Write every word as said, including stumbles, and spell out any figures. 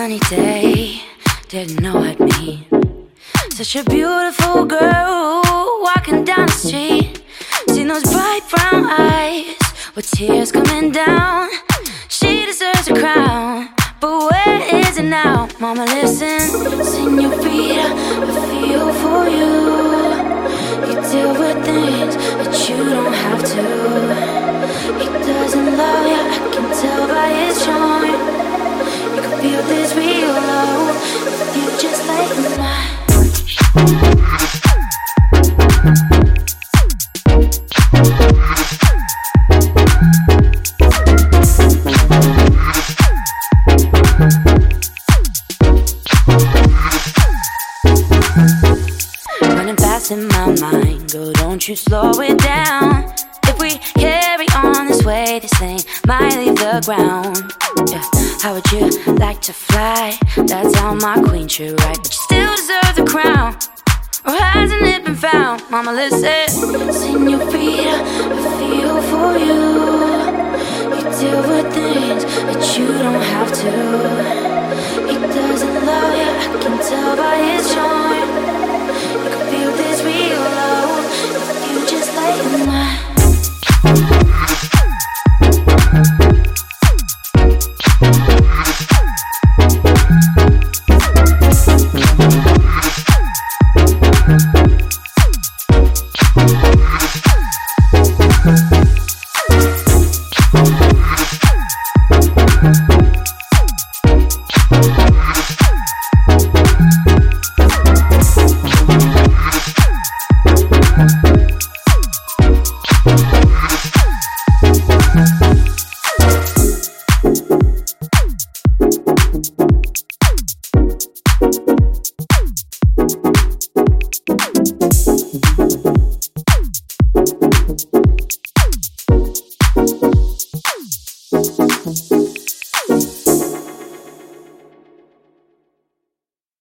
sunny day, didn't know I'd meet such a beautiful girl walking down the street. Seen those bright brown eyes with tears coming down. She deserves a crown, but where is it now? Mama, listen, señorita, I feel for you. You deal with things that you don't have to. He doesn't love you, I can tell by his charm. You can feel this real low if you just lay in my running fast in my mind, girl, don't you slow it down. If we carry on this way, this thing might leave the ground. Yeah, how would you like to fly? That's how my queen should ride. But you still deserve the crown, or hasn't it been found? Mama, listen, señorita, I feel for you. You deal with things that you don't have to. He doesn't love you, I can tell by his charm. You can feel this real low if you just lay in my Thank you.